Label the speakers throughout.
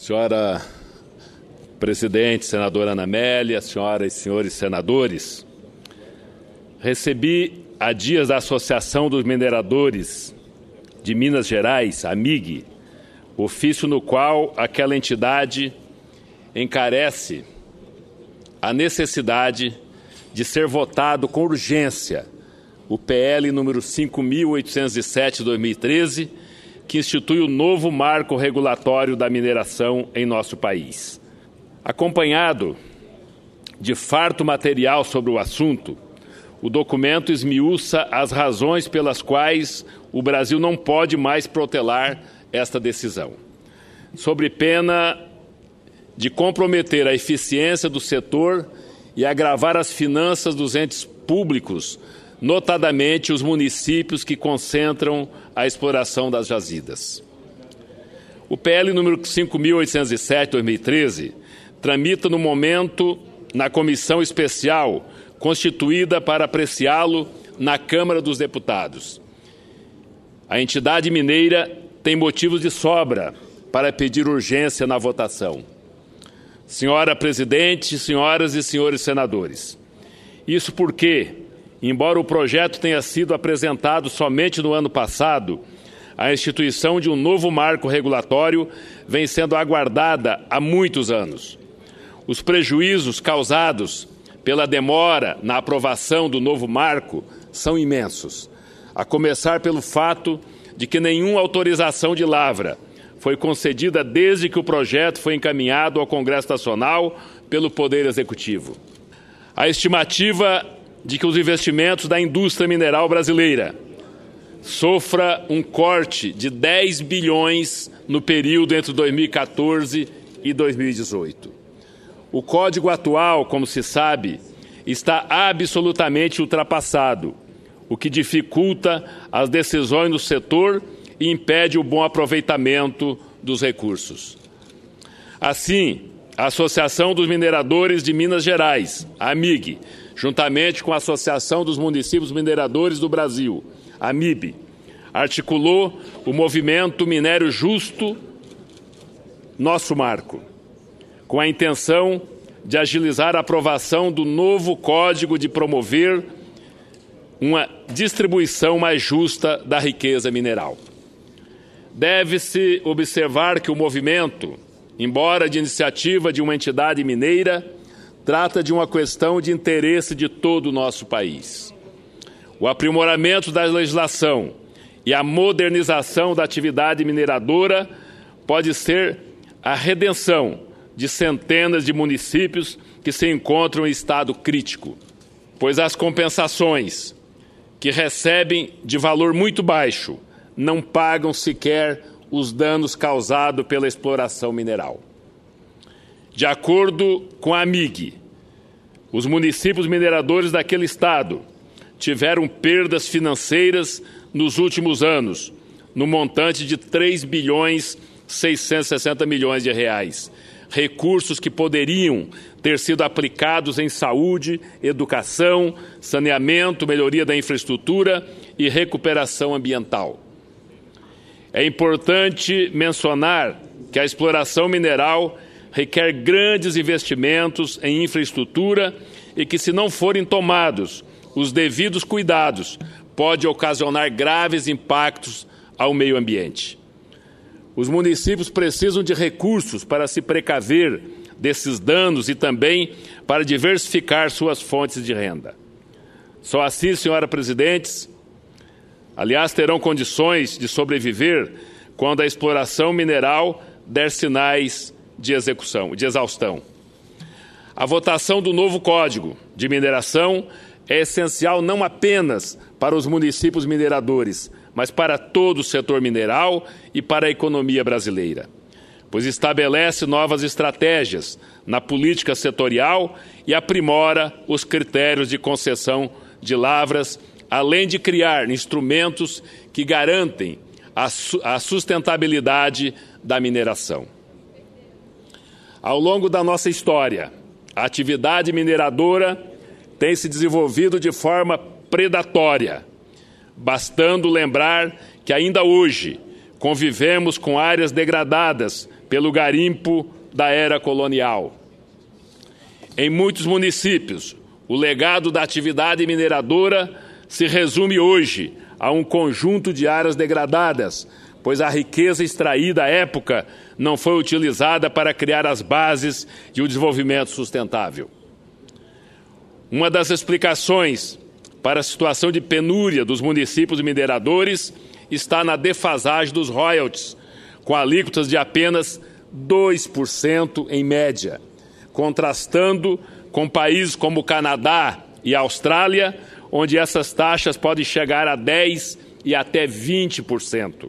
Speaker 1: Senhora Presidente, senadora Ana Amélia, senhoras e senhores senadores, recebi há dias da Associação dos Mineradores de Minas Gerais, AMIG, ofício no qual aquela entidade encarece a necessidade de ser votado com urgência o PL número 5.807 de 2013, que institui o novo marco regulatório da mineração em nosso país. Acompanhado de farto material sobre o assunto, o documento esmiuça as razões pelas quais o Brasil não pode mais protelar esta decisão, sob pena de comprometer a eficiência do setor e agravar as finanças dos entes públicos, notadamente os municípios que concentram a exploração das jazidas. O PL número 5.807, 2013, tramita no momento na comissão especial constituída para apreciá-lo na Câmara dos Deputados. A entidade mineira tem motivos de sobra para pedir urgência na votação. Senhora Presidente, senhoras e senhores senadores, isso porque, embora o projeto tenha sido apresentado somente no ano passado, a instituição de um novo marco regulatório vem sendo aguardada há muitos anos. Os prejuízos causados pela demora na aprovação do novo marco são imensos, a começar pelo fato de que nenhuma autorização de lavra foi concedida desde que o projeto foi encaminhado ao Congresso Nacional pelo Poder Executivo. A estimativa de que os investimentos da indústria mineral brasileira sofra um corte de 10 bilhões no período entre 2014 e 2018. O Código atual, como se sabe, está absolutamente ultrapassado, o que dificulta as decisões no setor e impede o bom aproveitamento dos recursos. Assim, a Associação dos Mineradores de Minas Gerais, a AMIG, juntamente com a Associação dos Municípios Mineradores do Brasil, a MIB, articulou o movimento Minério Justo, Nosso Marco, com a intenção de agilizar a aprovação do novo código de promover uma distribuição mais justa da riqueza mineral. Deve-se observar que o movimento, embora de iniciativa de uma entidade mineira, trata de uma questão de interesse de todo o nosso país. O aprimoramento da legislação e a modernização da atividade mineradora pode ser a redenção de centenas de municípios que se encontram em estado crítico, pois as compensações que recebem de valor muito baixo não pagam sequer os danos causados pela exploração mineral. De acordo com a AMIG, os municípios mineradores daquele estado tiveram perdas financeiras nos últimos anos, no montante de 3 bilhões 660 milhões de reais, recursos que poderiam ter sido aplicados em saúde, educação, saneamento, melhoria da infraestrutura e recuperação ambiental. É importante mencionar que a exploração mineral requer grandes investimentos em infraestrutura e que, se não forem tomados os devidos cuidados, pode ocasionar graves impactos ao meio ambiente. Os municípios precisam de recursos para se precaver desses danos e também para diversificar suas fontes de renda. Só assim, senhora Presidente, terão condições de sobreviver quando a exploração mineral der sinais de exaustão. A votação do novo Código de Mineração é essencial não apenas para os municípios mineradores, mas para todo o setor mineral e para a economia brasileira, pois estabelece novas estratégias na política setorial e aprimora os critérios de concessão de lavras, além de criar instrumentos que garantem a sustentabilidade da mineração. Ao longo da nossa história, a atividade mineradora tem se desenvolvido de forma predatória, bastando lembrar que ainda hoje convivemos com áreas degradadas pelo garimpo da era colonial. Em muitos municípios, o legado da atividade mineradora se resume hoje a um conjunto de áreas degradadas, pois a riqueza extraída à época não foi utilizada para criar as bases de um desenvolvimento sustentável. Uma das explicações para a situação de penúria dos municípios mineradores está na defasagem dos royalties, com alíquotas de apenas 2% em média, contrastando com países como o Canadá e a Austrália, onde essas taxas podem chegar a 10% e até 20%.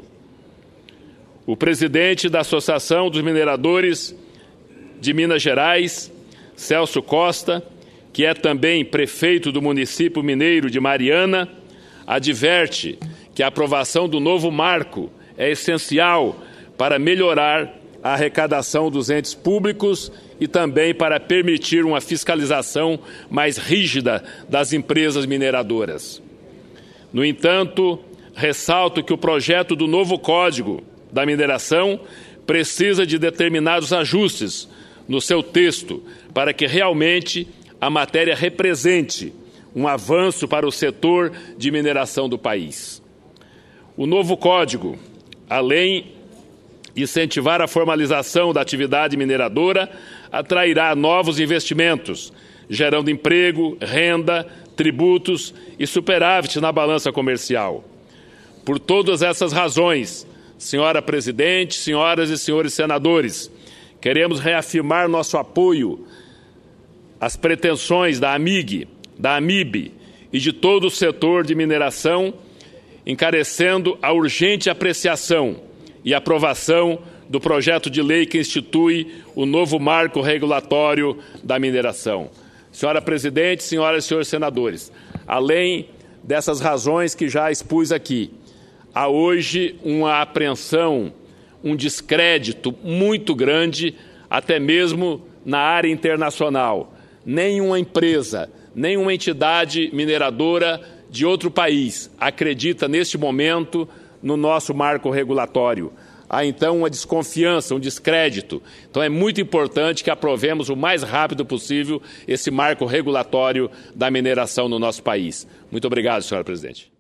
Speaker 1: O presidente da Associação dos Mineradores de Minas Gerais, Celso Costa, que é também prefeito do município mineiro de Mariana, adverte que a aprovação do novo marco é essencial para melhorar a arrecadação dos entes públicos e também para permitir uma fiscalização mais rígida das empresas mineradoras. No entanto, ressalto que o projeto do novo Código da Mineração precisa de determinados ajustes no seu texto para que realmente a matéria represente um avanço para o setor de mineração do país. O novo Código, além de incentivar a formalização da atividade mineradora, atrairá novos investimentos, gerando emprego, renda, tributos e superávit na balança comercial. Por todas essas razões, senhora presidente, senhoras e senhores senadores, queremos reafirmar nosso apoio às pretensões da AMIG, da AMIB e de todo o setor de mineração, encarecendo a urgente apreciação e aprovação do projeto de lei que institui o novo marco regulatório da mineração. Senhora presidente, senhoras e senhores senadores, além dessas razões que já expus aqui, há hoje uma apreensão, um descrédito muito grande, até mesmo na área internacional. Nenhuma empresa, nenhuma entidade mineradora de outro país acredita neste momento no nosso marco regulatório. Há então uma desconfiança, um descrédito. Então é muito importante que aprovemos o mais rápido possível esse marco regulatório da mineração no nosso país. Muito obrigado, senhora presidente.